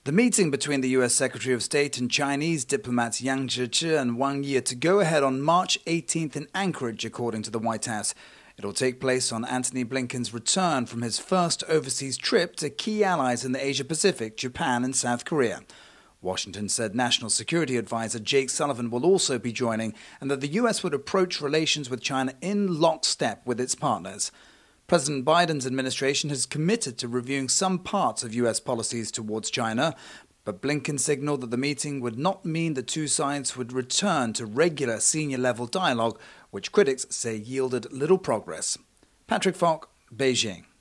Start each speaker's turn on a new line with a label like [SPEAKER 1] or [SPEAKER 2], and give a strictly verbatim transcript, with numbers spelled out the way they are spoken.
[SPEAKER 1] The meeting between the U S Secretary of State and Chinese diplomats Yang Jiechi and Wang Yi to go ahead on March eighteenth in Anchorage, according to the White House. It will take place on Antony Blinken's return from his first overseas trip to key allies in the Asia-Pacific, Japan and South Korea. Washington said National Security Advisor Jake Sullivan will also be joining and that the U S would approach relations with China in lockstep with its partners. President Biden's administration has committed to reviewing some parts of U S policies towards China, but Blinken signaled that the meeting would not mean the two sides would return to regular senior-level dialogue, which critics say yielded little progress. Patrick Falk, Beijing.